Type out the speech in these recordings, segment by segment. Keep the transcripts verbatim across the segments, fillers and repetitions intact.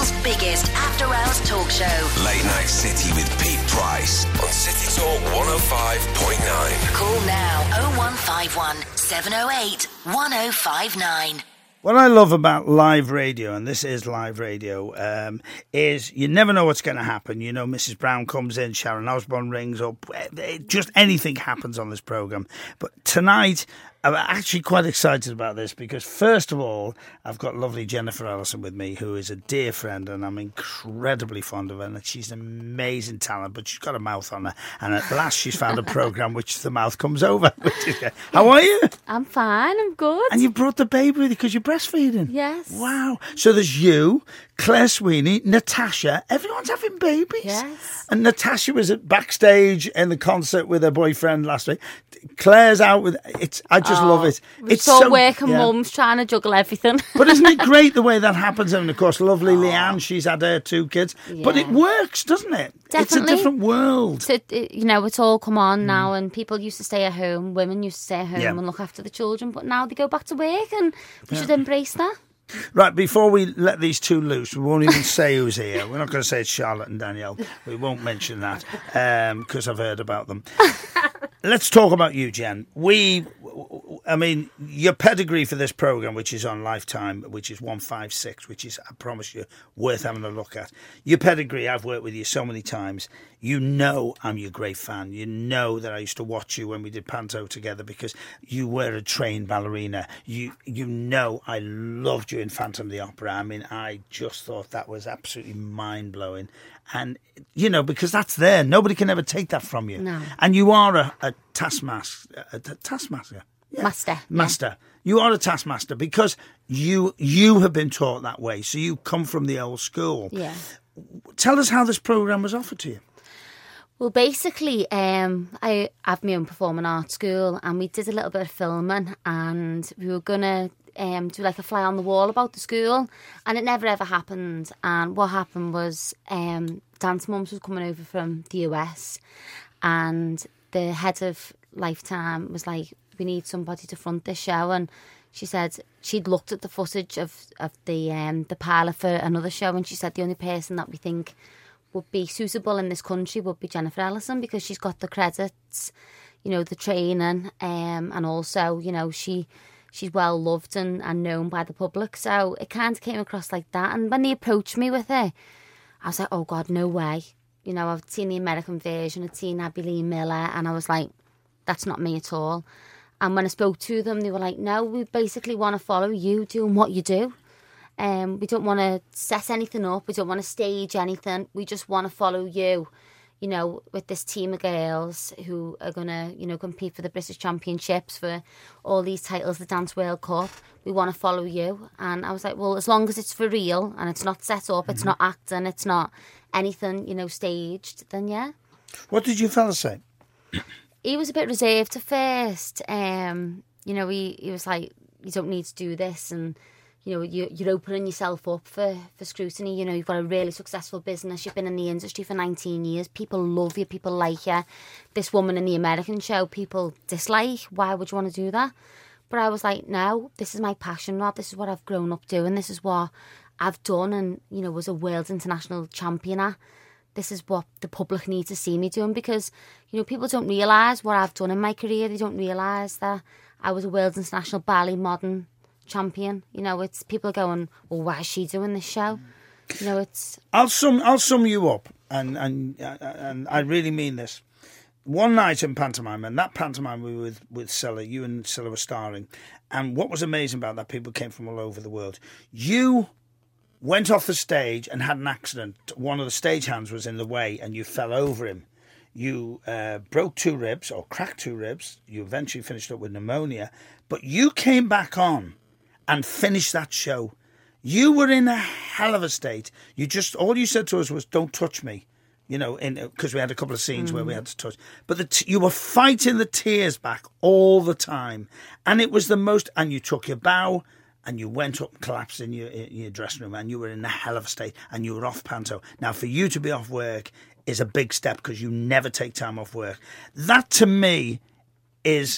Britain's biggest after-hours talk show. Late Night City with Pete Price on City Talk one oh five point nine. Call now oh one five one, seven oh eight, one oh five nine. What I love about live radio, and this is live radio, um, is you never know what's going to happen. You know, Missus Brown comes in, Sharon Osbourne rings up, just anything happens on this programme. But tonight, I'm actually quite excited about this because, first of all, I've got lovely Jennifer Ellison with me, who is a dear friend, and I'm incredibly fond of her. And she's an amazing talent, but she's got a mouth on her. And at last, she's found a programme which the mouth comes over. How are you? I'm fine, I'm good. And you brought the baby with you because you're breastfeeding? Yes. Wow. So there's you, Claire Sweeney, Natasha. Everyone's having babies. Yes. And Natasha was at backstage in the concert with her boyfriend last week. Claire's out with it's. I just oh, love it. It's all so working yeah. mums trying to juggle everything. But isn't it great the way that happens? And of course, lovely oh. Leanne, she's had her two kids. Yeah. But it works, doesn't it? Definitely. It's a different world. So, you know, it's all come on mm. now, and people used to stay at home. Women used to stay at home yeah. and look after the children, but now they go back to work, and we yeah. should embrace that. Right, before we let these two loose, we won't even say who's here. We're not going to say it's Charlotte and Danielle. We won't mention that because um, I've heard about them. Let's talk about you, Jen. We, I mean, your pedigree for this programme, which is on Lifetime, which is one five six, which is, I promise you, worth having a look at. Your pedigree, I've worked with you so many times. You know I'm your great fan. You know that I used to watch you when we did Panto together because you were a trained ballerina. You you know I loved you in Phantom of the Opera. I mean, I just thought that was absolutely mind-blowing. And, you know, because that's there. Nobody can ever take that from you. No. And you are a, a taskmaster. A, a taskmaster. Yeah. Master. Master. Yeah. You are a taskmaster because you you have been taught that way. So you come from the old school. Yeah. Tell us how this programme was offered to you. Well, basically, um, I have my own performing arts school, and we did a little bit of filming, and we were going to um, do like a fly on the wall about the school, and it never ever happened. And what happened was um, Dance Mums was coming over from the U S, and the head of Lifetime was like, we need somebody to front this show, and she said she'd looked at the footage of, of the um, the pilot for another show, and she said the only person that we think would be suitable in this country would be Jennifer Ellison because she's got the credits, you know, the training, um, and also, you know, she she's well loved and, and known by the public. So it kind of came across like that. And when they approached me with it, I was like, oh God, no way. You know, I've seen the American version, I'd seen Abby Lee Miller, and I was like, that's not me at all. And when I spoke to them, they were like, no, we basically want to follow you doing what you do. Um, we don't want to set anything up. We don't want to stage anything. We just want to follow you, you know, with this team of girls who are going to, you know, compete for the British Championships, for all these titles, the Dance World Cup. We want to follow you. And I was like, well, as long as it's for real and it's not set up, mm-hmm. it's not acting, it's not anything, you know, staged, then yeah. What did you fellas say? He was a bit reserved at first. Um, you know, he, he was like, you don't need to do this, and you know, you, you're opening yourself up for, for scrutiny. You know, you've got a really successful business. You've been in the industry for nineteen years. People love you. People like you. This woman in the American show, people dislike. Why would you want to do that? But I was like, no, this is my passion, Rob. This is what I've grown up doing. This is what I've done and, you know, was a world international champion at. This is what the public need to see me doing because, you know, people don't realise what I've done in my career. They don't realise that I was a world international ballet modern champion. You know, it's people are going, well, why is she doing this show? You know, it's. I'll sum. I'll sum you up, and and and I really mean this. One night in pantomime, and that pantomime we were with with Scylla. You and Scylla were starring, and what was amazing about that, people came from all over the world. You went off the stage and had an accident. One of the stagehands was in the way, and you fell over him. You uh, broke two ribs or cracked two ribs. You eventually finished up with pneumonia, but you came back on and finished that show. You were in a hell of a state. You just, all you said to us was, don't touch me, you know, in because we had a couple of scenes mm. where we had to touch. But the t- you were fighting the tears back all the time. And it was the most, and you took your bow and you went up and collapsed in your, in your dressing room and you were in a hell of a state and you were off panto. Now, for you to be off work is a big step because you never take time off work. That, to me, is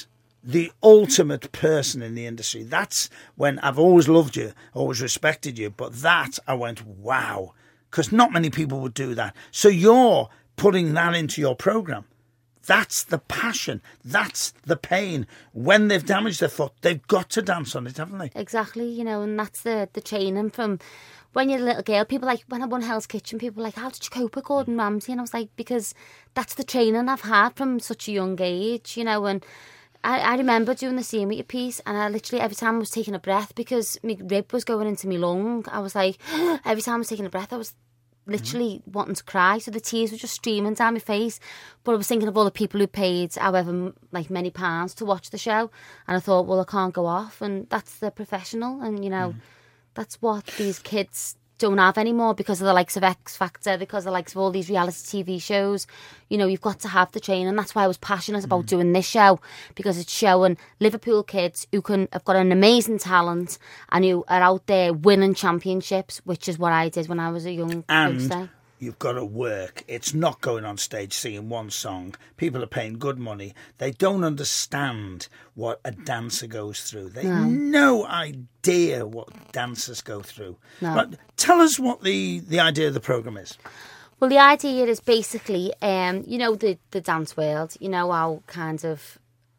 the ultimate person in the industry. That's when I've always loved you, always respected you, but that I went, wow, because not many people would do that. So you're putting that into your programme. That's the passion. That's the pain. When they've damaged their foot, they've got to dance on it, haven't they? Exactly, you know, and that's the, the training from when you're a little girl. People like, when I won Hell's Kitchen, people were like, how did you cope with Gordon Ramsay? And I was like, because that's the training I've had from such a young age, you know, and I, I remember doing the scene with your piece, and I literally, every time I was taking a breath, because my rib was going into my lung, I was like, every time I was taking a breath, I was literally mm. wanting to cry, so the tears were just streaming down my face. But I was thinking of all the people who paid however like many pounds to watch the show, and I thought, well, I can't go off, and that's the professional, and you know, mm. that's what these kids don't have anymore because of the likes of X Factor, because of the likes of all these reality T V shows. You know, you've got to have the training, and that's why I was passionate about mm. doing this show, because it's showing Liverpool kids who can have got an amazing talent and who are out there winning championships, which is what I did when I was a young youngster. You've got to work. It's not going on stage singing one song. People are paying good money. They don't understand what a dancer goes through. They have no. no idea what dancers go through. No. But tell us what the, the idea of the programme is. Well, the idea is basically, um, you know, the, the dance world, you know, how kind of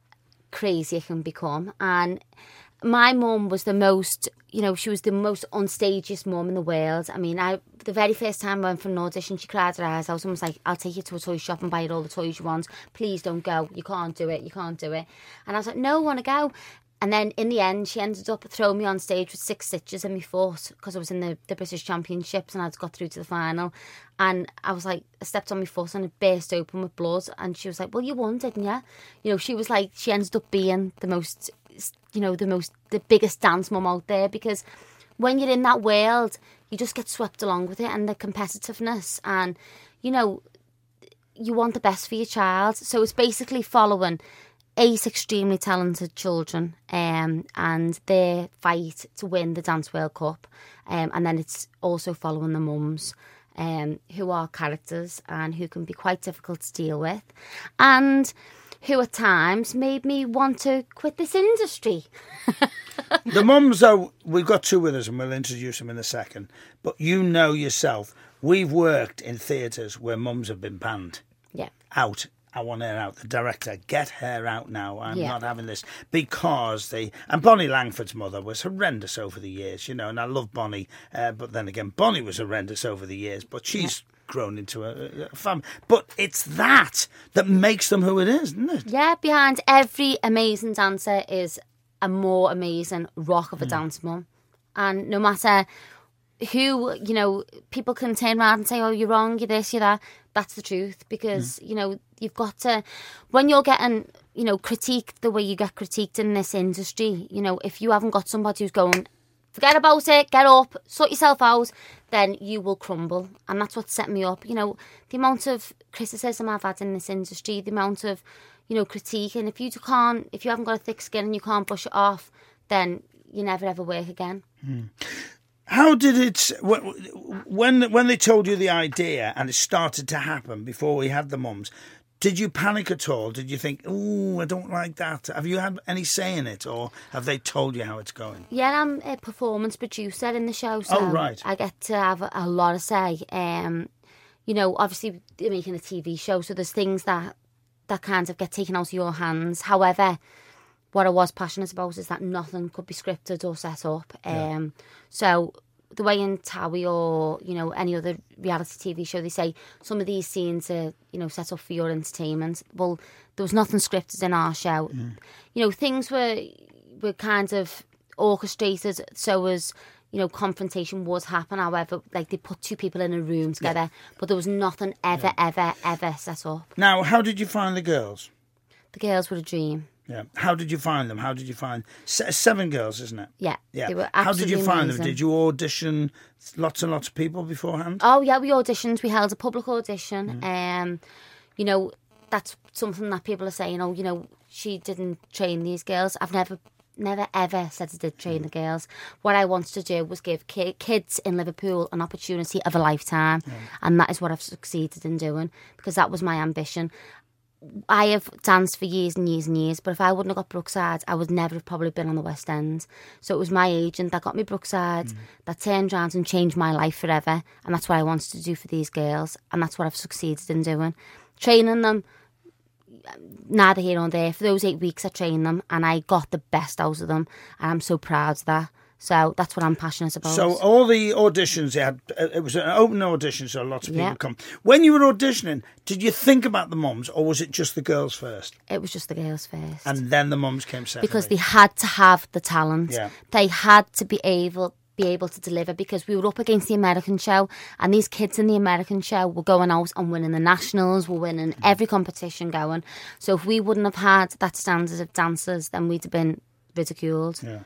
crazy it can become. And my mum was the most, you know, she was the most unstagiest mum in the world. I mean, I the very first time I went for an audition, she cried her eyes out. Someone was like, I'll take you to a toy shop and buy you all the toys you want. Please don't go. You can't do it. You can't do it. And I was like, no, I want to go. And then in the end, she ended up throwing me on stage with six stitches in my foot because I was in the, the British Championships and I'd got through to the final. And I was like, I stepped on my foot and it burst open with blood. And she was like, well, you won, didn't you? You know, she was like, she ended up being the most, you know, the most, the biggest dance mum out there, because when you're in that world, you just get swept along with it and the competitiveness, and, you know, you want the best for your child. So it's basically following eight extremely talented children um, and their fight to win the Dance World Cup. Um, and then it's also following the mums um, who are characters and who can be quite difficult to deal with, and who at times made me want to quit this industry. The mums, though, we've got two with us and we'll introduce them in a second. But you know yourself, we've worked in theatres where mums have been banned. Yeah. Out. I want her out. The director, get her out now. I'm yeah. not having this. Because they... And Bonnie Langford's mother was horrendous over the years, you know, and I love Bonnie. Uh, but then again, Bonnie was horrendous over the years, but she's... Yeah. grown into a, a family. But it's that that makes them who it is, isn't it? Yeah, behind every amazing dancer is a more amazing rock of a mm. dance mum. And no matter who, you know, people can turn around and say, oh, you're wrong, you're this, you're that. That's the truth, because, mm. you know, you've got to, when you're getting, you know, critiqued the way you get critiqued in this industry, you know, if you haven't got somebody who's going, forget about it, get up, sort yourself out, then you will crumble. And that's what set me up. You know, the amount of criticism I've had in this industry, the amount of, you know, critique, and if you can't, if you haven't got a thick skin and you can't brush it off, then you never ever work again. Mm. How did it, when when they told you the idea and it started to happen before we had the mums, did you panic at all? Did you think, oh, I don't like that? Have you had any say in it, or have they told you how it's going? Yeah, I'm a performance producer in the show, so oh, right. I get to have a lot of say. Um, you know, obviously you're making a T V show, so there's things that, that kind of get taken out of your hands. However, what I was passionate about is that nothing could be scripted or set up. Um, yeah. So the way in Towie or, you know, any other reality T V show, they say some of these scenes are, you know, set up for your entertainment. Well, there was nothing scripted in our show. Mm. You know, things were were kind of orchestrated so as, you know, confrontation would happen. However, like they put two people in a room together, yeah. but there was nothing ever, yeah. ever, ever set up. Now, how did you find the girls? The girls were a dream. Yeah. How did you find them? How did you find seven girls, isn't it? Yeah. Yeah. They were How did you find amazing. them? Did you audition lots and lots of people beforehand? Oh yeah, we auditioned. We held a public audition. Mm. Um, you know, that's something that people are saying. Oh, you know, she didn't train these girls. I've never, never ever said I did train mm. the girls. What I wanted to do was give ki- kids in Liverpool an opportunity of a lifetime, mm. and that is what I've succeeded in doing, because that was my ambition. I have danced for years and years and years, but if I wouldn't have got Brookside, I would never have probably been on the West End. So it was my agent that got me Brookside, mm. that turned around and changed my life forever. And that's what I wanted to do for these girls. And that's what I've succeeded in doing. Training them, neither here nor there. For those eight weeks I trained them and I got the best out of them. And I'm so proud of that. So that's what I'm passionate about. So all the auditions you had, it was an open audition, so lots of people yeah. come. When you were auditioning, did you think about the mums, or was it just the girls first? It was just the girls first. And then the mums came second. Because they had to have the talent. Yeah. They had to be able be able to deliver, because we were up against the American show, and these kids in the American show were going out and winning the nationals, were winning every competition going. So if we wouldn't have had that standard of dancers, then we'd have been ridiculed. Yeah.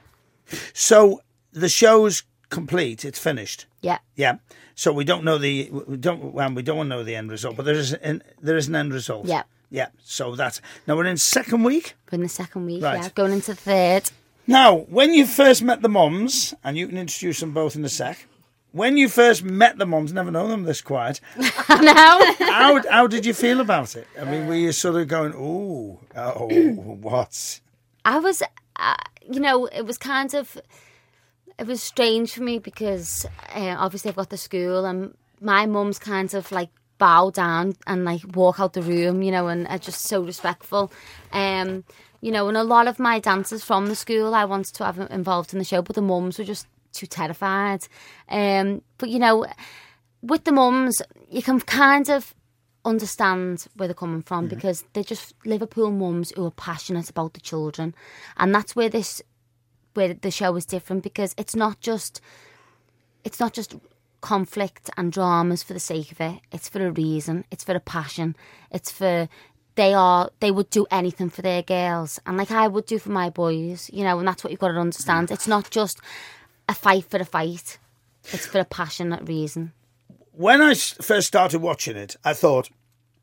So the show's complete; it's finished. Yeah, yeah. So we don't know the we don't well, we don't want to know the end result, but there is an, there is an end result. Yeah, yeah. So that's now we're in second week. We're in the second week. Right. Yeah, going into the third. Now, when you first met the mums, and you can introduce them both in a sec. When you first met the mums, never known them this quiet. No. How how did you feel about it? I mean, were you sort of going, ooh, oh, what? I was, uh, you know, it was kind of. It was strange for me because uh, obviously I've got the school and my mum's kind of like bow down and like walk out the room, you know, and are just so respectful. Um, you know, and a lot of my dancers from the school I wanted to have involved in the show, but the mums were just too terrified. Um, but, you know, with the mums, you can kind of understand where they're coming from mm-hmm. because they're just Liverpool mums who are passionate about the children. And that's where this... where the show is different, because it's not just it's not just conflict and dramas for the sake of it. It's for a reason. It's for a passion. It's for they are they would do anything for their girls, and like I would do for my boys, you know. And that's what you've got to understand. It's not just a fight for a fight. It's for a passionate reason. When I first started watching it, I thought,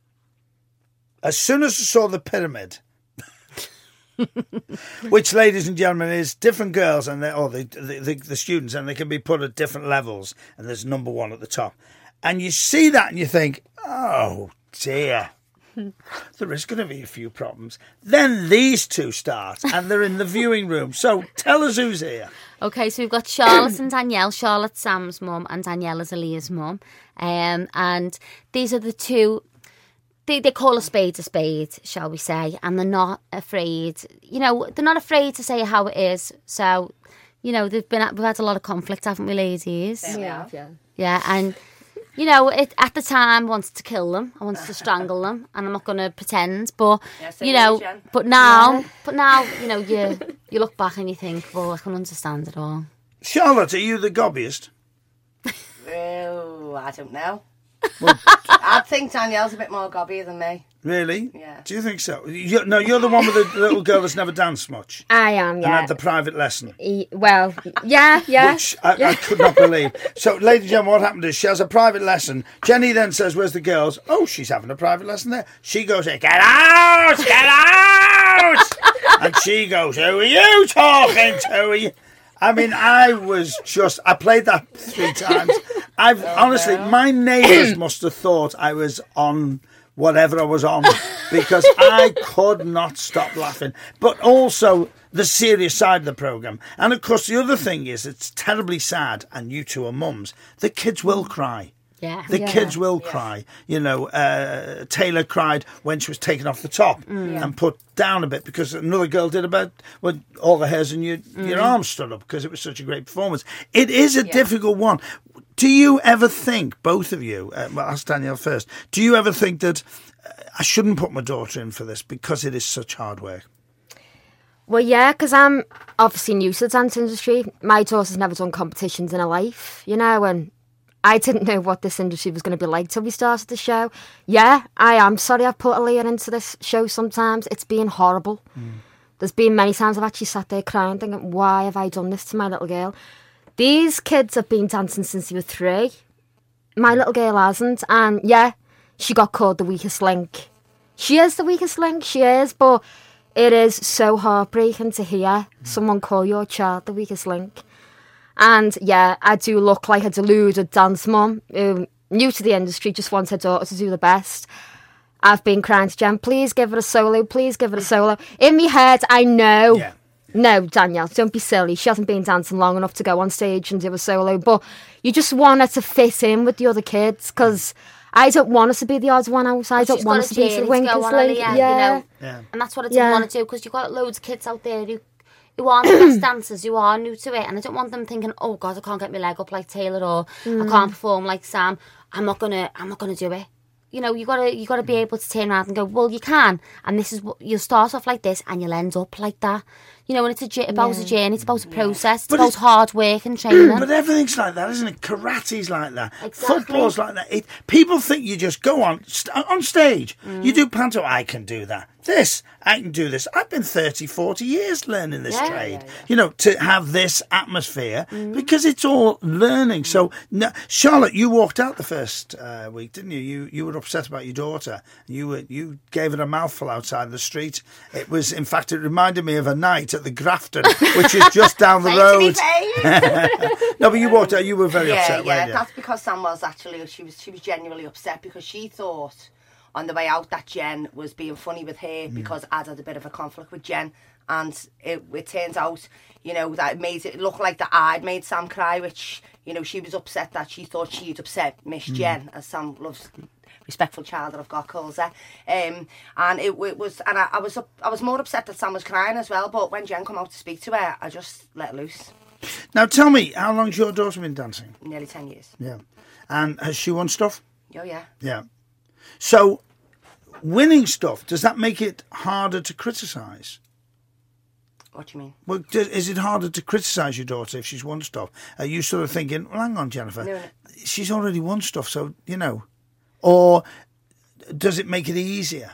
as soon as I saw the pyramid. Which, ladies and gentlemen, is different girls and or the, the, the the students, and they can be put at different levels, and there's number one at the top, and you see that and you think, oh dear, there is going to be a few problems. Then these two start and they're in the viewing room. So tell us who's here. Okay, so we've got Charlotte and Danielle. Charlotte's Sam's mum and Danielle is Aaliyah's mum, um, and these are the two. They, they call a spade a spade, shall we say, and they're not afraid. You know, they're not afraid to say how it is. So, you know, they've been we've had a lot of conflict, haven't we, ladies? Yeah, yeah. Yeah, and you know, it, at the time, I wanted to kill them. I wanted to strangle them, and I'm not going to pretend. But yeah, you know, Jen. but now, yeah. but now, you know, you you look back and you think, well, I can understand it all. Charlotte, are you the gobbiest? Oh, I don't know. Well, I think Danielle's a bit more gobby than me. Really? Yeah. Do you think so? You, no, you're the one with the little girl that's never danced much. I am, yeah. And had the private lesson. E- well, yeah, yeah. Which I, yeah. I could not believe. So, ladies and gentlemen, what happened is she has a private lesson. Jenny then says, where's the girls? Oh, she's having a private lesson there. She goes, get out! Get out! And she goes, who are you talking to? I mean, I was just... I played that three times. I've oh, honestly, no. my neighbours must have thought I was on whatever I was on because I could not stop laughing. But also the serious side of the programme. And of course, the other thing is, it's terribly sad, and you two are mums, the kids will cry. Yeah. The yeah. kids will yeah. cry. You know, uh, Taylor cried when she was taken off the top mm. and put down a bit because another girl did about well, all the hairs in your, mm. your arms stood up because it was such a great performance. It is a yeah. difficult one. Do you ever think, both of you, uh, well, ask Danielle first, do you ever think that uh, I shouldn't put my daughter in for this because it is such hard work? Well, yeah, because I'm obviously new to the dance industry. My daughter's never done competitions in her life, you know, and I didn't know what this industry was going to be like till we started the show. Yeah, I am sorry I've put Aaliyah into this show sometimes. It's been horrible. Mm. There's been many times I've actually sat there crying thinking, why have I done this to my little girl? These kids have been dancing since they were three. My little girl hasn't. And yeah, she got called the weakest link. She is the weakest link, she is. But it is so heartbreaking to hear mm. someone call your child the weakest link. And yeah, I do look like a deluded dance mum who, new to the industry, just wants her daughter to do the best. I've been crying to Jen, please give her a solo, please give her a solo. In my head, I know, Yeah. no, Danielle, don't be silly. She hasn't been dancing long enough to go on stage and do a solo, but you just want her to fit in with the other kids, because I don't want us to be the odd one out. I don't She's want got us a to be journey the to winkers. go on, Like, Aaliyah, yeah. you know. Yeah. And that's what I didn't Yeah. want to do, because you've got loads of kids out there who, who aren't the best dancers, who are new to it, and I don't want them thinking, oh God, I can't get my leg up like Taylor, or I can't perform like Sam. I'm not gonna, I'm not gonna do it. You know, you gotta, you gotta be able to turn around and go, well, you can, and this is what you'll start off like this, and you'll end up like that. You know, and it's a, j- about a journey, it's about a process, it's But about it's- hard work and training. But everything's like that, isn't it? Karate's like that. Exactly. Football's like that. It, people think you just go on st- on stage. You do panto. I can do that. This, I can do this. I've been thirty, forty years learning this Yeah. trade. You know, to have this atmosphere, because it's all learning. So, no, Charlotte, you walked out the first uh, week, didn't you? You you were upset about your daughter. You were you gave her a mouthful outside the street. It was, in fact, it reminded me of a night at the Grafton, which is just down the road. No, but you walked out. You were very yeah, upset, yeah. weren't you? That's because Sam was actually she was she was genuinely upset, because she thought on the way out that Jen was being funny with her because I'd had a bit of a conflict with Jen, and it, it turns out, you know, that it made it look like that I'd made Sam cry, which, you know, she was upset that she thought she'd upset Miss Jen, as Sam loves. Respectful child that I've got calls her, um, and it, it was, and I, I was up, I was more upset that Sam was crying as well. But when Jen come out to speak to her, I just let loose. Now, tell me, how long's your daughter been dancing? Nearly ten years. Yeah. And has she won stuff? Oh yeah. Yeah. So, winning stuff, does that make it harder to criticise? What do you mean? Well, does, is it harder to criticise your daughter if she's won stuff? Are you sort of thinking, well, hang on, Jennifer, No, no. she's already won stuff, so, you know. Or does it make it easier?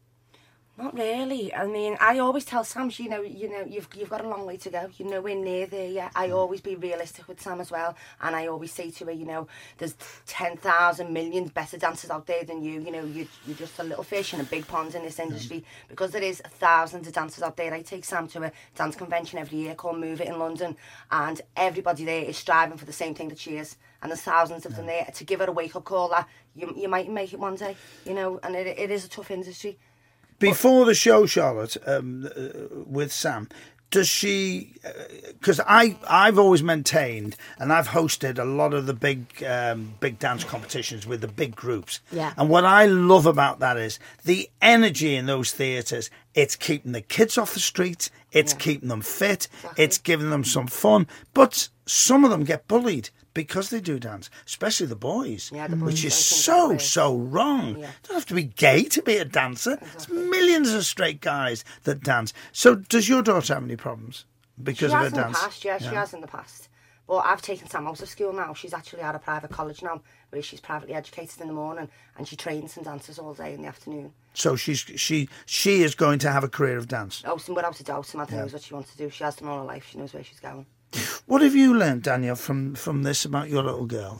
Not really. I mean, I always tell Sam, you know, you know, you've you've got a long way to go. You're nowhere near there yet. I always be realistic with Sam as well, and I always say to her, you know, there's ten thousand million better dancers out there than you. You know, you you're just a little fish in a big pond in this industry, because there is thousands of dancers out there. I take Sam to a dance convention every year called Move It in London, and everybody there is striving for the same thing that she is. And there's thousands of them there. To give her a wake-up call that you you might make it one day, you know, and it it is a tough industry. Before the show, Charlotte, um, uh, with Sam, does she? Because I I've always maintained, and I've hosted a lot of the big um, big dance competitions with the big groups. Yeah. And what I love about that is the energy in those theatres. It's keeping the kids off the streets. It's Yeah. keeping them fit. Exactly. It's giving them some fun. But some of them get bullied because they do dance, especially the boys, Yeah, the boys, which is I think so, that's so wrong. Yeah. You don't have to be gay to be a dancer. There's millions of straight guys that dance. So does your daughter have any problems because she of has her in dance? the past, yeah, she has in the past. But I've taken Sam out of school now. She's actually at a private college now, where she's privately educated in the morning, and she trains and dances all day in the afternoon. So she's she she is going to have a career of dance. Oh, so without a doubt, Samantha knows what she wants to do. She has done all her life. She knows where she's going. What have you learned, Danielle, from from this about your little girl?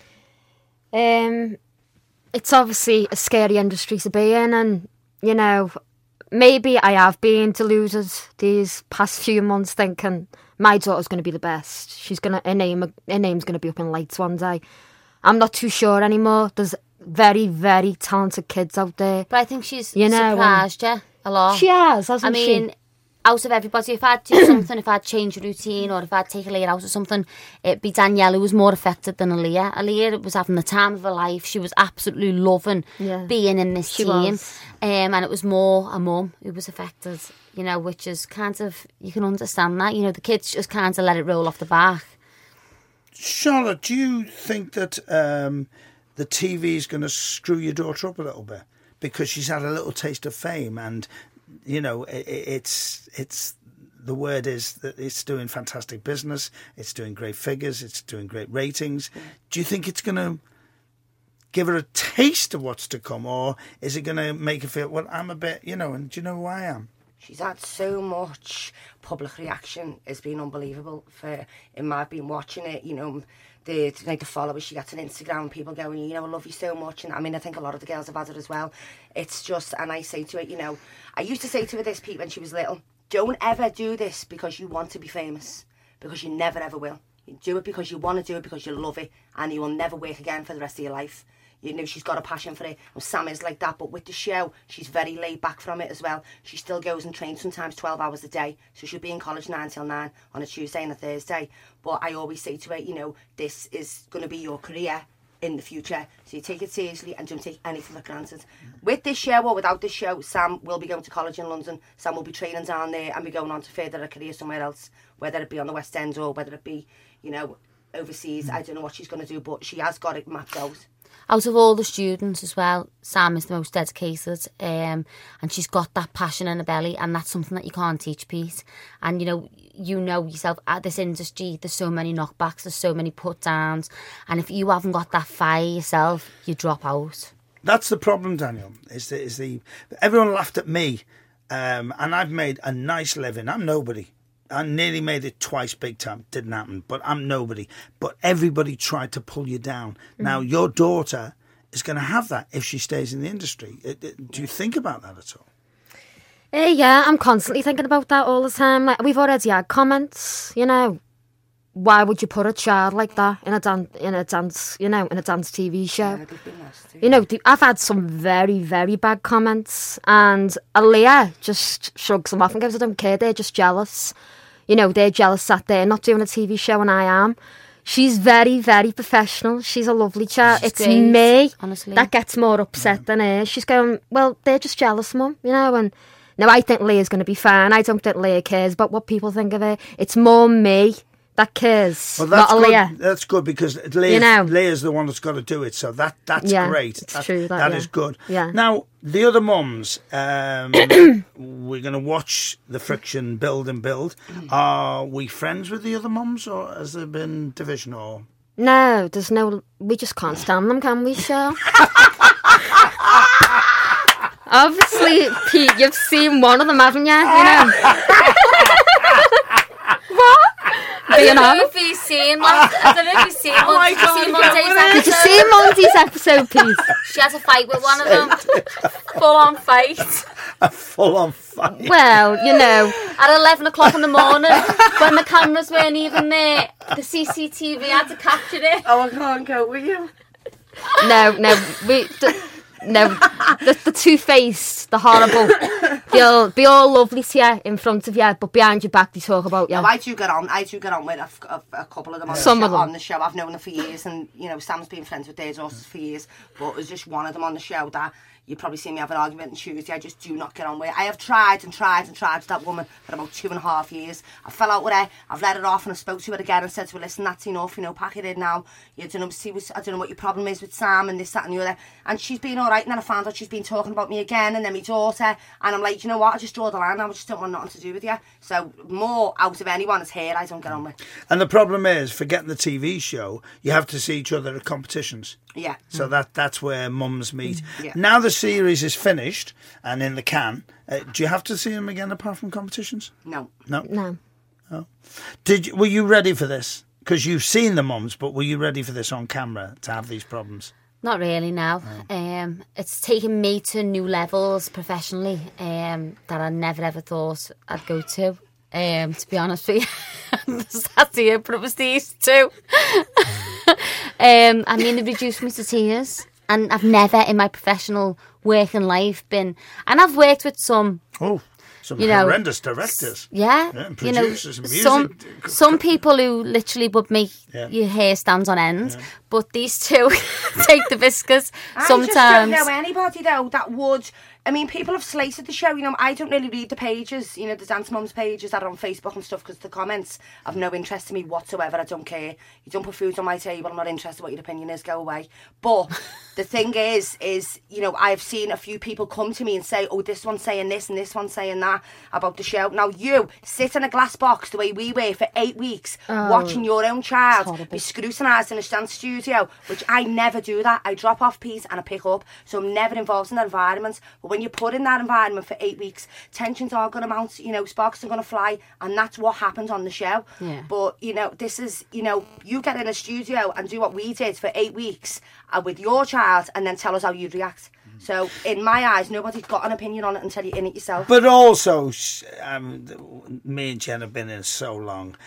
Um, it's obviously a scary industry to be in, and you know, maybe I have been deluded these past few months, thinking my daughter's going to be the best. She's gonna her name her name's going to be up in lights one day. I'm not too sure anymore. There's very very talented kids out there. But I think she's You know, surprised you a lot. She has, hasn't I she? mean, out of everybody, if I'd do something, if I'd change a routine, or if I'd take Aaliyah out or something, it'd be Danielle who was more affected than Aaliyah. Aaliyah was having the time of her life. She was absolutely loving Yeah. being in this She team. was. Um, and it was more a mum who was affected, you know, which is kind of, you can understand that. You know, the kids just kind of let it roll off the back. Charlotte, do you think that um, the T V is going to screw your daughter up a little bit because she's had a little taste of fame, and you know it, it's it's the word is that it's doing fantastic business, it's doing great figures, it's doing great ratings. Do you think it's going to give her a taste of what's to come, or is it going to make her feel, well, I'm a bit, you know, and do you know who I am? She's had so much public reaction. It's been unbelievable. For him, I've been watching it, you know, the like the followers she gets on Instagram, people going, you know, I love you so much. And I mean, I think a lot of the girls have had it as well. It's just, and I say to her, you know, I used to say to her this, Pete, when she was little, don't ever do this because you want to be famous, because you never ever will. You do it because you want to do it, because you love it, and you will never work again for the rest of your life. You know, she's got a passion for it. And Sam is like that. But with the show, she's very laid back from it as well. She still goes and trains sometimes twelve hours a day. So she'll be in college nine till nine on a Tuesday and a Thursday. But I always say to her, you know, this is going to be your career in the future. So you take it seriously and don't take anything for granted. With this show or without this show, Sam will be going to college in London. Sam will be training down there and be going on to further a career somewhere else, whether it be on the West End or whether it be, you know, overseas. I don't know what she's going to do, but she has got it mapped out. Out of all the students as well, Sam is the most dedicated, um, and she's got that passion in her belly, and that's something that you can't teach, Pete. And you know, you know yourself, at this industry, there's so many knockbacks, there's so many put downs, and if you haven't got that fire yourself, you drop out. That's the problem, Daniel. Is the is the everyone laughed at me, um, and I've made a nice living. I'm nobody. I nearly made it twice big time. Didn't happen, but I'm nobody. But everybody tried to pull you down. Mm. Now, your daughter is going to have that if she stays in the industry. It, it, do you think about that at all? Uh, yeah, I'm constantly thinking about that all the time. Like, we've already had comments, you know, why would you put a child like that in a, dan- in a dance, you know, in a dance T V show? Yeah, you know, I've had some very, very bad comments, and Aaliyah just shrugs them off and goes, I don't care, they're just jealous. You know, they're jealous that they're not doing a T V show and I am. She's very, very professional. She's a lovely child. She's it's great, me honestly. that gets more upset yeah. than her. She's going, well, they're just jealous, Mum, you know, and now I think Leah's going to be fine. I don't think Leah cares about what people think of her. It's more me that cares, well, that's not good. Leah. That's good because Leah's, you know, Leah's the one that's got to do it. So that that's yeah, great. It's that, true. That, that yeah. is good. Yeah. Now the other mums, um, we're going to watch the friction build and build. Are we friends with the other mums, or has there been division? Or no, there's no. We just can't stand them, can we, Shell? Obviously, Pete, you've seen one of them, haven't you? You know. What? I don't know if you've seen last, I don't know if you've seen, Oh my Mon- God, seen Monday's episode. Did you see Monday's episode, Pete? She has a fight with one of them. Full on fight. a full on fight. Well, you know. At eleven o'clock in the morning, when the cameras weren't even there, the C C T V had to capture it. Oh, I can't go with you. No, no, we... The, No, the, the two-faced, the horrible, they'll be all lovely to you in front of you, but behind your back they talk about you. No, I do get on. I do get on with a, a, a couple of them on, Some the of show, them. on the show. I've known them for years, and you know, Sam's been friends with their daughters for years. But there's just one of them on the show that you probably see me have an argument on Tuesday. I just do not get on with. I have tried and tried and tried with that woman for about two and a half years. I fell out with her. I've let her off, and I spoke to her again and said to her, "Listen, that's enough. You know, pack it in now. You don't know, see, what, I don't know what your problem is with Sam and this, that, and the other." And she's been all right. And then I found out she's been talking about me again, and then my daughter. And I'm like, you know what? I just draw the line. I just don't want nothing to do with you. So more out of anyone is here. I don't get on with. And the problem is, for getting the T V show, you have to see each other at competitions. Yeah. So that that's where mums meet. Yeah. Now the series is finished and in the can. Uh, do you have to see them again apart from competitions? No. No. No. No. Did you, were you ready for this? Because you've seen the mums, but were you ready for this on camera to have these problems? Not really, no. Oh. Um, it's taken me to new levels professionally um, that I never ever thought I'd go to. Um, to be honest with you, that's here, but it was these two. um, I mean, they reduced me to tears, and I've never in my professional working life been. And I've worked with some. Oh. Some you know, horrendous directors. Yeah. yeah and you know, producers and music. Some, some people who literally would make yeah. your hair stand on end, yeah. but these two take the biscuits sometimes. I just don't know anybody, though, that would... I mean, people have slated the show, you know, I don't really read the pages, you know, the Dance Mums pages that are on Facebook and stuff, because the comments have no interest to me whatsoever. I don't care. You don't put food on my table, I'm not interested what your opinion is, go away. But the thing is, is, you know, I've seen a few people come to me and say, oh, this one's saying this and this one's saying that about the show. Now, you sit in a glass box the way we were for eight weeks, oh, watching your own child be scrutinised in a dance studio, which I never do that. I drop off Pete and I pick up, so I'm never involved in that environment. But when you're put in that environment for eight weeks, tensions are going to mount, you know, sparks are going to fly, and that's what happens on the show. Yeah. But, you know, this is, you know, you get in a studio and do what we did for eight weeks uh, with your child and then tell us how you'd react. Mm. So, in my eyes, nobody's got an opinion on it until you're in it yourself. But also, um, me and Jen have been in so long.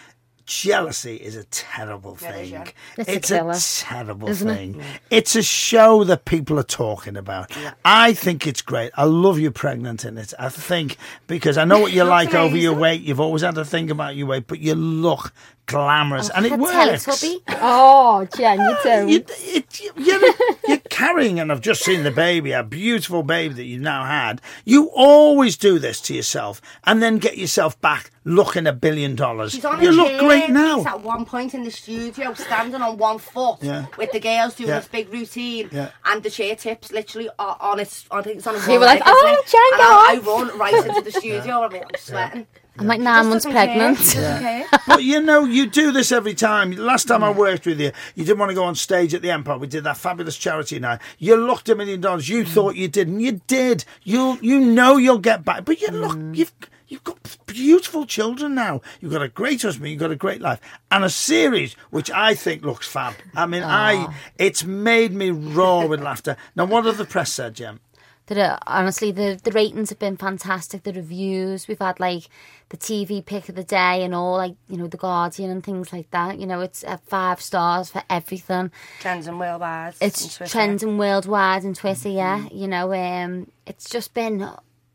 jealousy is a terrible thing. yeah. It's a It's killer, a terrible isn't it? thing. It's a show that people are talking about. I think it's great. I love you pregnant in it. I think, because I know what you're like over your amazing. weight. You've always had to think about your weight, but you look glamorous, and it A works. Teletubby. Oh, Jen, you do. You, it, you're, you're carrying, and I've just seen the baby, a beautiful baby that you've now had. You always do this to yourself and then get yourself back looking a billion dollars. She's on You a look chair, great now. He's at one point in the studio, standing on one foot Yeah. with the girls doing Yeah. this big routine, Yeah. and the chair tips literally on, on its. I think it's on a. You were like, leg, isn't "Oh, it?" Jen, And go I, I on. run right into the studio. I mean, I'm sweating. I'm like nine Just months doesn't care. pregnant. Doesn't care. But you know, you do this every time. Last time I worked with you, you didn't want to go on stage at the Empire. We did that fabulous charity night. You looked a million dollars. You thought you didn't. You did. You you know you'll get back. But you look, you've you've got beautiful children now. You've got a great husband. You've got a great life, and a series which I think looks fab. I mean, I it's made me roar with laughter. Now, what have the press said, Jem? That are, honestly, the the ratings have been fantastic. The reviews, we've had like the T V pick of the day and all, like, you know, the Guardian and things like that. You know, it's uh, five stars for everything. Trends and worldwide. It's trending worldwide on Twitter. Yeah, you know, um, it's just been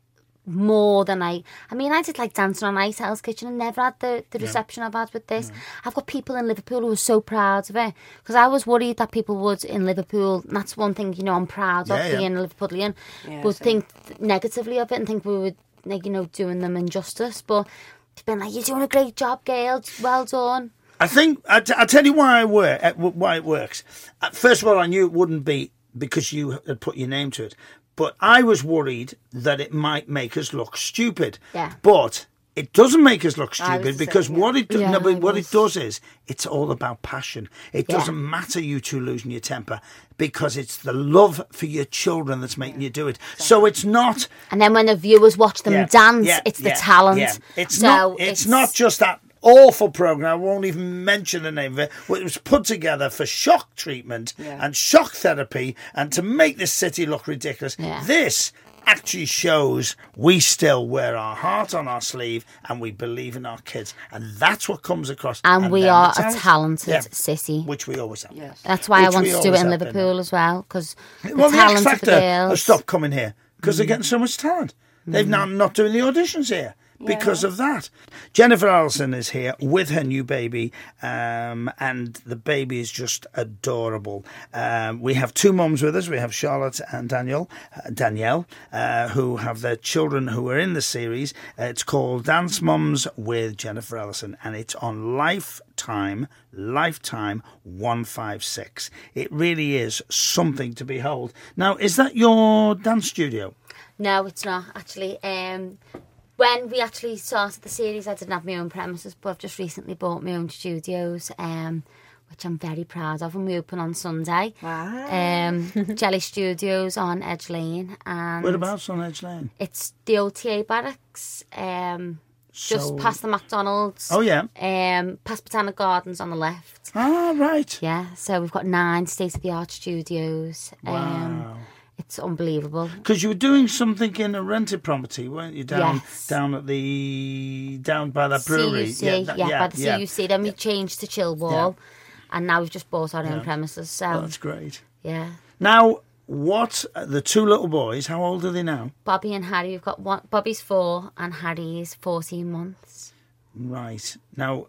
more than I. I mean, I did like Dancing on Ice, Hell's Kitchen, and never had the, the reception I've had with this. I've got people in Liverpool who are so proud of it, because I was worried that people would in Liverpool. And that's one thing, you know, I'm proud Yeah, of yeah. being a Liverpudlian, Yeah, would same. think negatively of it and think we were, like, you know, doing them injustice. But it's been like, you're doing a great job, Gail. Well done. I think I t- I'll tell you why I work. uh, Why it works. Uh, First of all, I knew it wouldn't be because you had put your name to it, but I was worried that it might make us look stupid. Yeah. But it doesn't make us look I was stupid the because same, yeah. what it do- Yeah, no, but I what was. it does is it's all about passion. It Yeah. doesn't matter you two losing your temper because it's the love for your children that's making you do it. So it's not. And then when the viewers watch them Yeah, dance, yeah, it's the yeah, talent. yeah. It's so not. It's, not just that awful program. I won't even mention the name of it. Well, it was put together for shock treatment Yeah. and shock therapy, and to make this city look ridiculous. Yeah. This actually shows we still wear our heart on our sleeve and we believe in our kids, and that's what comes across. And we then are the a talent. talented Yeah. city. Which we always have. Yes. That's why I Which want we to do it always in have been. Liverpool as well, because the Well, the X talented Factor has girls. stopped coming here because they're getting so much talent. They've now not doing the auditions here because of that. Jennifer Allison is here with her new baby, um, and the baby is just adorable. Um, we have two mums with us. We have Charlotte and Daniel, uh, Danielle, uh, who have their children who are in the series. Uh, it's called Dance Mums with Jennifer Allison, and it's on Lifetime. Lifetime one five six. It really is something to behold. Now, is that your dance studio? No, it's not, actually. Um, when we actually started the series, I didn't have my own premises, but I've just recently bought my own studios, um, which I'm very proud of, and we open on Sunday. Wow. Um, Jelly Studios on Edge Lane. And Whereabouts on Edge Lane? it's the O T A barracks, um, just So- past the McDonald's. Oh, yeah. Um, past Botanic Gardens on the left. Ah, right. Yeah, so we've got nine state-of-the-art studios. Um, Wow. it's unbelievable. Because you were doing something in a rented property, weren't you? Down, Yes. down at the down by that brewery. C U C, yeah, that- by the C U C. Then we changed to Chillwall, and now we've just bought our own premises. So Oh, that's great. yeah, Now, what the two little boys? How old are they now? Bobby and Harry. We've got one. Bobby's four, and Harry's fourteen months. Right now,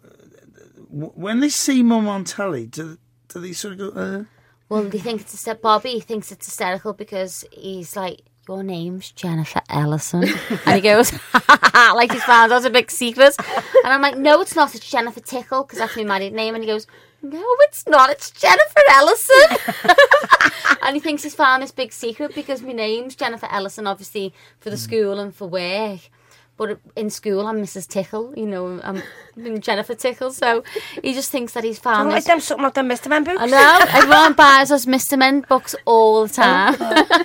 w- when they see Mum on telly, do do they sort of go? Uh? Well, they think it's hyster- Bobby thinks it's hysterical because he's like, your name's Jennifer Ellison. And he goes, like he's found out a big secret. And I'm like, no, it's not. It's Jennifer Tickle, because that's my married name. And he goes, no, it's not. It's Jennifer Ellison. And he thinks he's found this big secret because my name's Jennifer Ellison, obviously, for the school and for work. But in school, I'm Missus Tickle, you know, I'm, I'm Jennifer Tickle. So he just thinks that he's found Like this. them something like them Mister Men books. I know, everyone buys us Mister Men books all the time.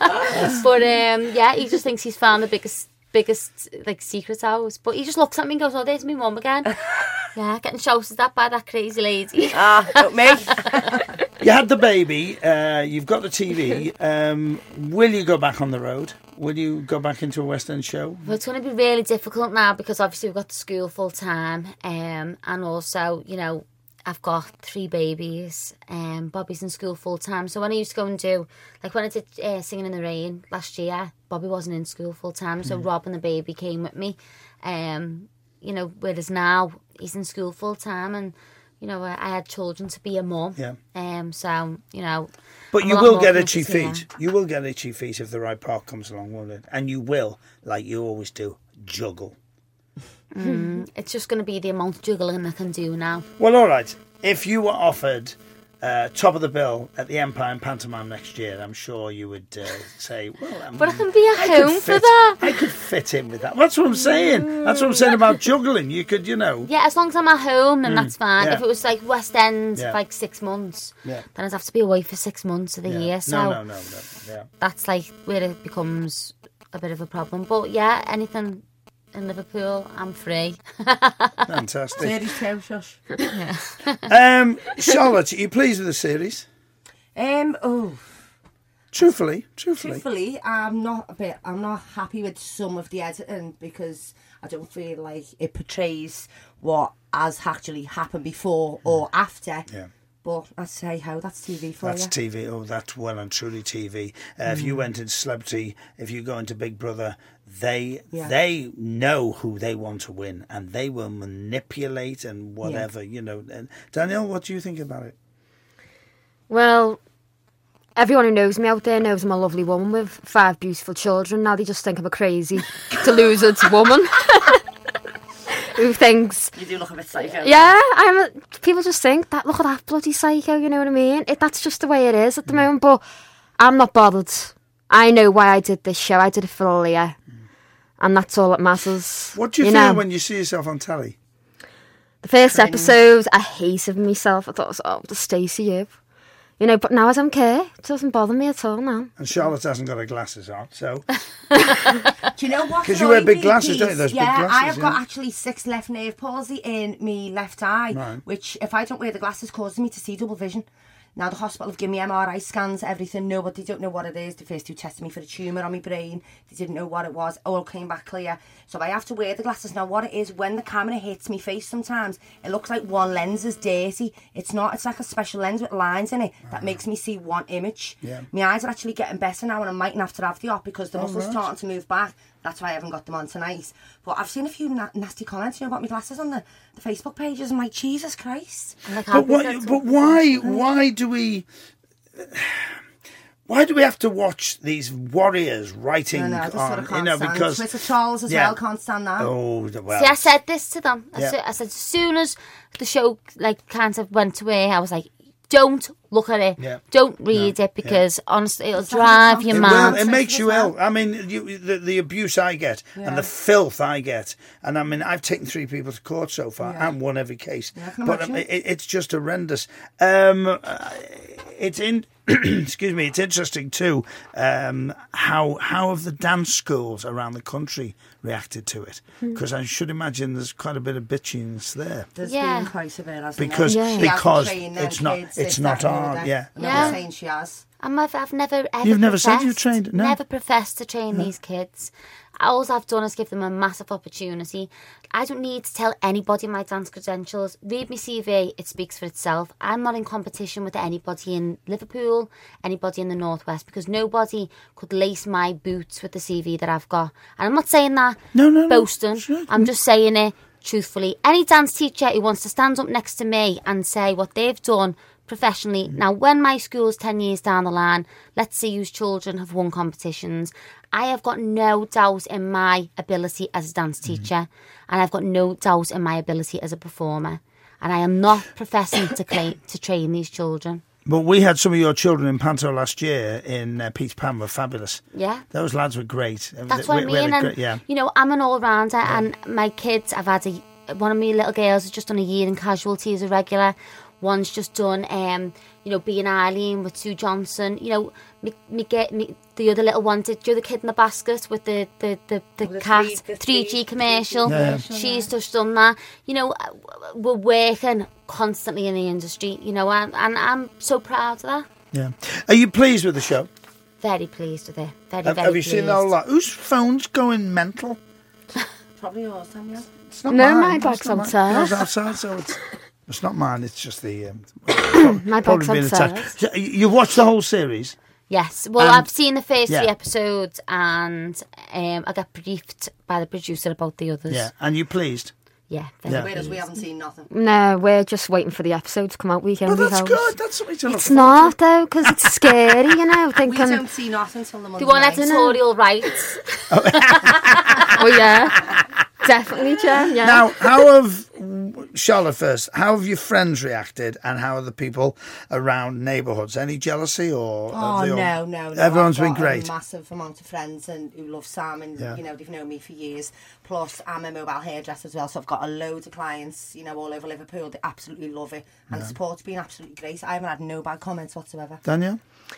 But um, yeah, he just thinks he's found the biggest, biggest like secret house. But he just looks at me and goes, "Oh, there's my mum again." Yeah, getting shouted at by that crazy lady. Ah, not me. You had the baby. Uh, you've got the T V. Um, will you go back on the road? will you go back into a West End show? Well, it's going to be really difficult now because obviously we've got the school full time, um, and also, you know, I've got three babies. Um, Bobby's in school full time. So when I used to go and do, like when I did uh, Singing in the Rain last year, Bobby wasn't in school full time. So mm. Rob and the baby came with me. Um, you know, whereas now he's in school full time, and you know, I, I had children to be a mum. Yeah. Um. So you know. But I'm you a lot will more get committed itchy to feet. You will get itchy feet if the right part comes along, won't it? And you will, like you always do, juggle. Mm, it's just going to be the amount of juggling I can do now. Well, all right. If you were offered uh, top of the bill at the Empire and Pantomime next year, I'm sure you would uh, say, well... I mean, but I can be at I home fit, for that. I could fit in with that. That's what I'm saying. That's what I'm saying about juggling. You could, you know... Yeah, as long as I'm at home, then mm, that's fine. Yeah. If it was like West End, yeah. like six months, yeah. then I'd have to be away for six months of the yeah. year. So no, no, no, no. Yeah. That's like where it becomes a bit of a problem. But yeah, anything... in Liverpool, I'm free. Fantastic. thirty-two, shush. Yeah. um, Charlotte, are you pleased with the series? Um, oh, Truthfully, truthfully. truthfully, I'm not a bit. I'm not happy with some of the editing because I don't feel like it portrays what has actually happened before or after. Yeah. But I say how that's T V for That's you. T V. Oh, that's well and truly T V. Uh, mm. If you went into Celebrity, if you go into Big Brother, they yeah. they know who they want to win, and they will manipulate and whatever, yeah. you know. And Danielle, what do you think about it? Well, everyone who knows me out there knows I'm a lovely woman with five beautiful children. Now they just think I'm a crazy, deluded woman. Who thinks you do look a bit psycho? Yeah, I'm. A, people just think that. Look at that bloody psycho. You know what I mean? It, that's just the way it is at the moment. But I'm not bothered. I know why I did this show. I did it for Leah, and that's all that matters. What do you, you feel know? when you see yourself on telly? The first Cringe. episode, I hated myself. I thought, I was, oh, the Stacey, you. You know, but now I don't care. It doesn't bother me at all now. And Charlotte hasn't got her glasses on, so... Do you know what? Because you wear big glasses, don't you? Those yeah, big glasses, I have yeah. got actually six left nerve palsy in me left eye, right. which, if I don't wear the glasses, causes me to see double vision. Now, the hospital have given me M R I scans, everything. No, but they don't know what it is. The first two tested me for a tumour on my brain. They didn't know what it was. All came back clear. So I have to wear the glasses. Now, what it is, when the camera hits me face sometimes, it looks like one lens is dirty. It's not. It's like a special lens with lines in it that uh-huh. makes me see one image. Yeah. My eyes are actually getting better now, and I mightn't have to have the op because the oh, muscles right. starting to move back. That's why I haven't got them on tonight. But I've seen a few na- nasty comments, you know, about my glasses on the, the Facebook pages. I'm like, Jesus Christ. Like, but what, but why, why do we... Why do we have to watch these warriors writing I know, I just on, sort of can't you know, stand because... Twitter trolls as yeah. well, can't stand that. Oh, well... See, I said this to them. I, Yeah. said, I said, as soon as the show, like, kind of went to air, I was like, don't look at it. Yeah. Don't read No. it because, Yeah. honestly, it'll It's drive like you a It, mad. will, it makes you Well. ill. I mean, you, the, the abuse I get Yeah. and the filth I get. And I mean, I've taken three people to court so far Yeah. and won every case. Yeah, I can but um, imagine. it, it's just horrendous. Um, uh, it's in... excuse me, it's interesting too um, how how have the dance schools around the country reacted to it? Because I should imagine there's quite a bit of bitchiness there. There's Yeah. been quite a bit, hasn't Because there? Yeah. She hasn't because trained them it's not kids, it's this, not that, and the on. other. Yeah. I'm Yeah. not saying she has. I'm, I've, I've never ever You've never said professed, you've trained- no. Never professed to train these kids. All I've done is give them a massive opportunity. I don't need to tell anybody my dance credentials. Read my C V, it speaks for itself. I'm not in competition with anybody in Liverpool, anybody in the Northwest, because nobody could lace my boots with the C V that I've got. And I'm not saying that No, no, no. boasting. Sure. I'm just saying it truthfully. Any dance teacher who wants to stand up next to me and say what they've done professionally. Now, when my school's ten years down the line, let's see whose children have won competitions. I have got no doubt in my ability as a dance teacher, mm-hmm. and I've got no doubt in my ability as a performer. And I am not professing to claim, to train these children. But we had some of your children in Panto last year in uh, Peter Pan were fabulous. Yeah. Those lads were great. That's what I mean. Really and, great, yeah. you know, I'm an all-rounder, yeah. and my kids, I've had a, one of my little girls has just done a year in Casualty as a regular. One's just done, um, you know, being Eileen with Sue Johnson. You know, me, me get me, the other little one did. You know, the kid in the basket with the the the, the, Oh, the cat three- the three G three- commercial. Yeah. She's just done that. You know, we're working constantly in the industry. You know, and, and I'm so proud of that. Yeah. Are you pleased with the show? Very pleased with it. Very, Have, very have you pleased. seen the whole lot? Whose phone's going mental? Probably yours, Daniel. It's not No, mine. my It's bag's not mine. outside. Yours outside, so it's, it's not mine. It's just the. Um, My probably bag's been outside. attached. So you you watched the whole series? Yes. Well, And- I've seen the first yeah. three episodes, and um, I got briefed by the producer about the others. Yeah. And you pleased? Yeah. Very Yeah. Whereas we haven't seen nothing. No, we're just waiting for the episode to come out weekend. Well, we that's hope. good. That's something to look It's forward not though, because it's scary, you know. We Thinking, don't see nothing till the Monday They want night. editorial rights. oh yeah, definitely, Jen. Yeah. Now, how have Charlotte first? How have your friends reacted, and how are the people around neighbourhoods? Any jealousy or? Oh have they all- no, no, no! Everyone's I've been got great. A massive amount of friends and who love Sam, and Yeah. you know they've known me for years. Plus, I'm a mobile hairdresser as well, so I've got a load of clients, you know, all over Liverpool. They absolutely love it, and the support's been absolutely great. I haven't had no bad comments whatsoever. Daniel?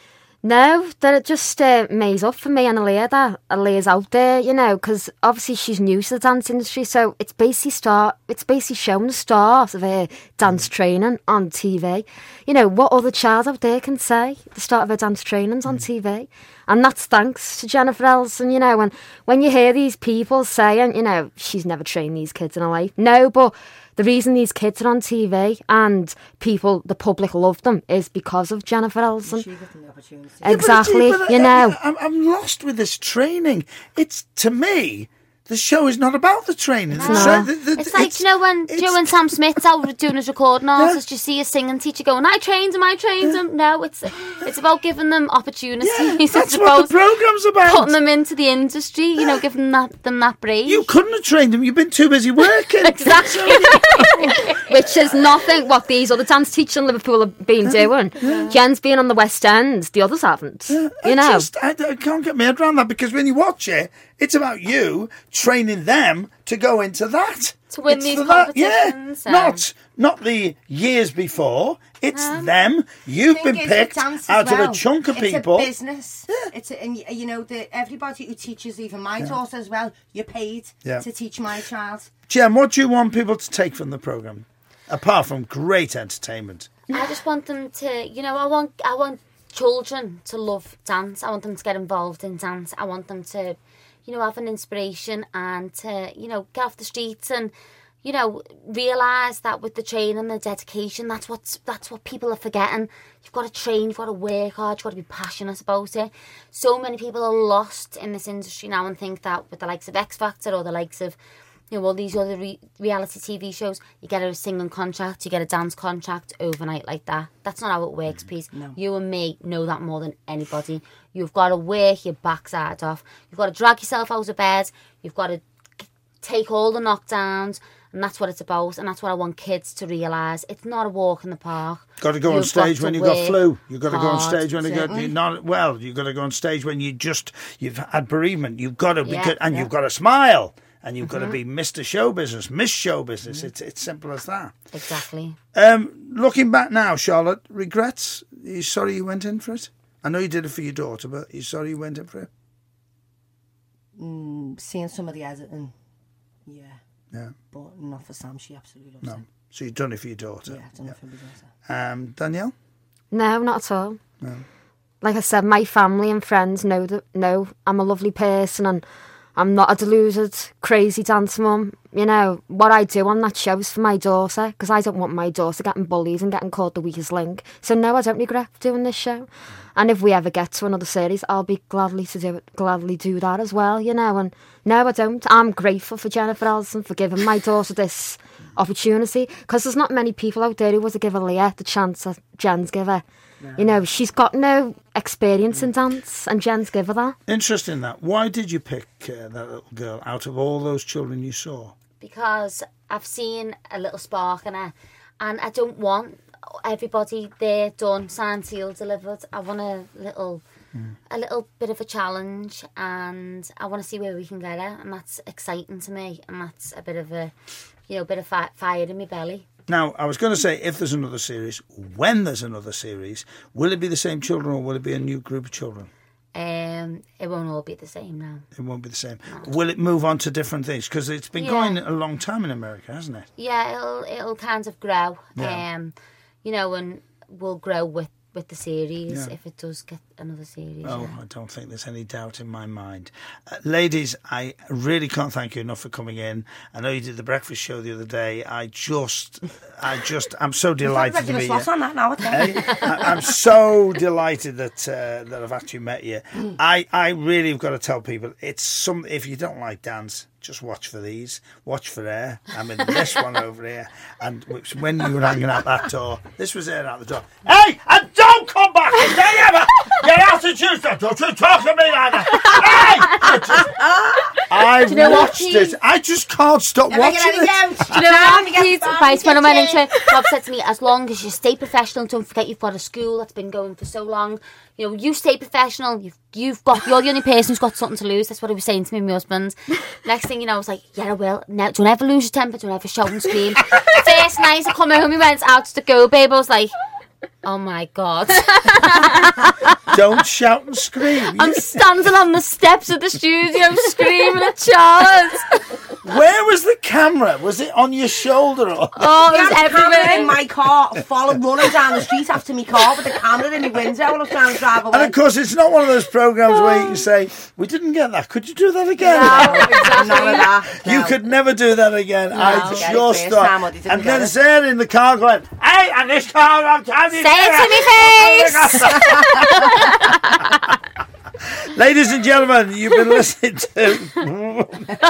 No, that it just uh, maze up for me and Aaliyah that Aaliyah's out there, you know, because obviously she's new to the dance industry, so it's basically start, it's basically showing the start of her dance training on T V. You know, what other child out there can say the start of her dance training's on T V? And that's thanks to Jennifer Elson, you know, and when you hear these people saying, you know, she's never trained these kids in her life. No, but the reason these kids are on T V and people, the public love them, is because of Jennifer Elson. She gives them the opportunity. Exactly, Yeah, but, uh, you know. I'm, I'm lost with this training. It's, to me, the show is not about the training. The not. tra- the- the- It's like, you know, when it's- Joe and Sam Smith's out doing his recording artist, you see a singing teacher going, I trained him, I trained him. No, it's it's about giving them opportunities. Yeah, It's that's about what the programme's about. putting them into the industry, you know, giving them that, them that break. You couldn't have trained them. You've been too busy working. Exactly. Which is nothing what these other dance teachers in Liverpool have been doing. Jen's been on the West End, the others haven't. I You know. just, I, I can't get my head around that, because when you watch it, it's about you training them to go into that. To win It's these for that- competitions, Yeah, um, not not the years before. It's them. You've Thing been is, with picked dance as out of well, a chunk of it's people. a business. It's a, and y- you know the everybody who teaches, even my daughter as well. You're paid Yeah. to teach my child. Jem, what do you want people to take from the programme, apart from great entertainment? I just want them to, you know, I want I want children to love dance. I want them to get involved in dance. I want them to, you know, have an inspiration and to, you know, get off the streets and, you know, realise that with the training, the dedication, that's what's that's what people are forgetting. You've got to train, you've got to work hard, you've got to be passionate about it. So many people are lost in this industry now and think that with the likes of X Factor or the likes of, you know, all these other re- reality T V shows, you get a singing contract, you get a dance contract overnight like that. That's not how it works, please. No. You and me know that more than anybody. You've got to work your backside off. You've got to drag yourself out of bed. You've got to take all the knockdowns. And that's what it's about. And that's what I want kids to realise. It's not a walk in the park. Got to go on You've stage got when to you've got work flu. You've got to go on hard, stage when you got certainly. you're not well. You've got to go on stage when you just you've had bereavement. You've got to be Yeah, good, and yeah. you've got to smile, and you've got to be Mister Show Business, Miss Show Business. It's it's simple as that. Exactly. Um, looking back now, Charlotte, regrets? Are you sorry you went in for it? I know you did it for your daughter, but are you sorry you went in for it? Mm, seeing some of the editing, yeah, Yeah. but not for Sam. She absolutely loves No. it. So you've done it for your daughter. Yeah, I've done it for my daughter. Um, Danielle? No, not at all. Like I said, my family and friends know that know I'm a lovely person and I'm not a deluded, crazy dance mum. You know, what I do on that show is for my daughter, because I don't want my daughter getting bullied and getting called the weakest link. So no, I don't regret doing this show. And if we ever get to another series, I'll be gladly to do it, gladly do that as well, you know. And no, I don't. I'm grateful for Jennifer Elson for giving my daughter this opportunity, because there's not many people out there who would have given Leah the chance that Jen's give her. You know, she's got no experience in dance, and Jen's give her that. Interesting that. Why did you pick uh, that little girl out of all those children you saw? Because I've seen a little spark in her, and I don't want everybody there done, signed, sealed, delivered. I want a little, mm. a little bit of a challenge, and I want to see where we can get her, and that's exciting to me, and that's a bit of a, you know, bit of fi- fire in my belly. Now, I was going to say, if there's another series, when there's another series, will it be the same children or will it be a new group of children? Um, it won't all be the same now. It won't be the same. No. Will it move on to different things? Because it's been Yeah. going a long time in America, hasn't it? Yeah, it'll it'll kind of grow. Yeah. Um, you know, and we'll grow with with the series Yeah. if it does get another series. Oh, yeah. I don't think there's any doubt in my mind. Uh, ladies, I really can't thank you enough for coming in. I know you did the breakfast show the other day. I just, I just, I'm so delighted to meet you. on that now, Hey, I, I'm so delighted that uh, that I've actually met you. I, I really have got to tell people, it's some. If you don't like dance, just watch for these. Watch for Air. I mean, this one over here. And which, when you were hanging out that door, this was Air out the door. Hey, and don't come back! Is there ever? You're out to Tuesday. Don't you talk to me like that. Hey! I just, I've you know what, watched Keith? it. I just can't stop watching it. Do you know what? He's, right, when I went into it, Bob said to me, as long as you stay professional, don't forget you've got a school that's been going for so long. You know, you stay professional. You've you've got you're the only person who's got something to lose. That's what he was saying to me, my husband. Next thing you know, I was like, yeah, I will. Now, don't ever lose your temper. Don't ever shout and scream. First night I come home, he went out to go, babe. I was like, oh my god. Don't shout and scream. I'm standing on the steps of the studio screaming at Charles. Where was the camera? Was it on your shoulder? Or? Oh, it was I had a camera in everywhere. my car, followed running down the street after my car with the camera in the window when I was trying to drive away. And of course, it's not one of those programs where you can say, "We didn't get that. Could you do that again?" No, exactly. None of that. You No. could never do that again. I Get it just first thought. time, or they didn't And get then it. Sarah in the car going, "Hey, and this car, I'm telling you." Say it to me face. Ladies and gentlemen, you've been listening to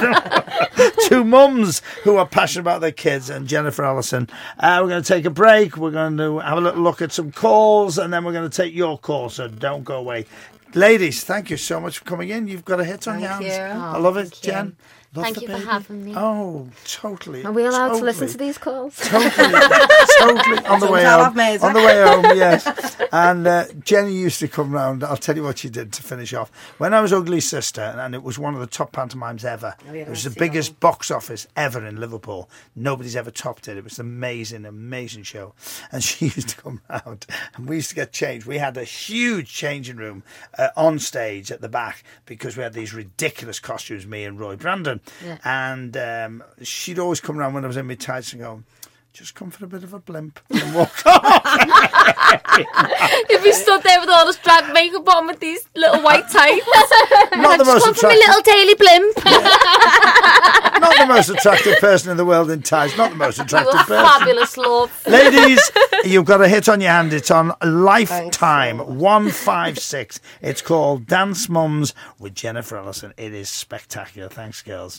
two mums who are passionate about their kids and Jennifer Allison. Uh, we're going to take a break. We're going to have a little look at some calls and then we're going to take your calls, so don't go away. Ladies, thank you so much for coming in. You've got a hit on your Thank hands. you. I love it, thank you. Jen. Love Thank the you for baby. having me. Oh, totally. Are we allowed totally. to listen to these calls? Totally, totally on the way tell home. I've made On it. the way home, yes. And uh, Jenny used to come round. I'll tell you what she did to finish off. When I was Ugly Sister, and it was one of the top pantomimes ever. Oh, yeah, It was that's the the biggest box office ever in Liverpool. Nobody's ever topped it. It was an amazing, amazing show. And she used to come round, and we used to get changed. We had a huge changing room uh, on stage at the back because we had these ridiculous costumes, me and Roy Brandon. Yeah. And um, she'd always come round when I was in my tights and go, just come for a bit of a blimp and walk off. If you stood there with all this drag makeup on with these little white tights. Not the most Just come for my attractive, little daily blimp. not the most attractive person in the world in tights. Not the most You attractive were person. fabulous, love. Ladies, you've got a hit on your hand. It's on Lifetime one five six. It's called Dance Mums with Jennifer Allison. It is spectacular. Thanks, girls.